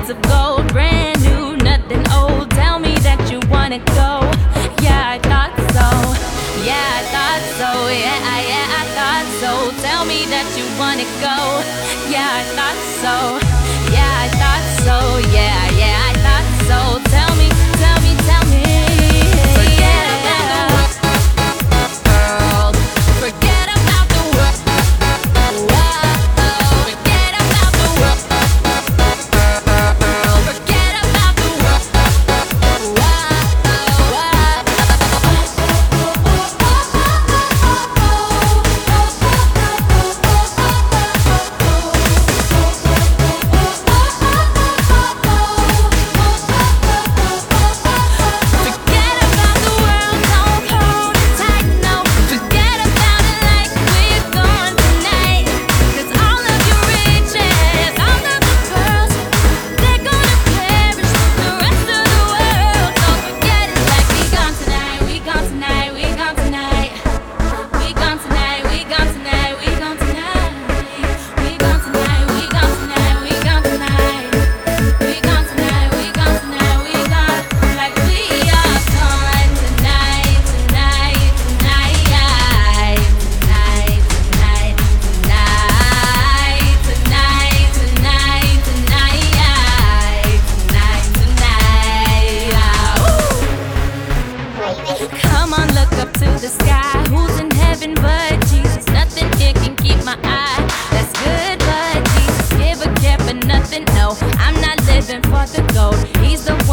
hearts of gold, brand new, nothing old. Tell me that you wanna go. Yeah, I thought so. Yeah, I thought so. Yeah, I thought so. Tell me that you wanna go. Yeah, I thought so. Yeah, I thought so. Yeah, I thought so. Tell me, tell me, tell me. Forget about the world. Forget about the world. Forget about the world. Forget about the world. Come on, look up to the sky. Who's in heaven but Jesus? Nothing here can keep my eye. That's good, but Jesus give a care for nothing. No, I'm not living for the gold. He's the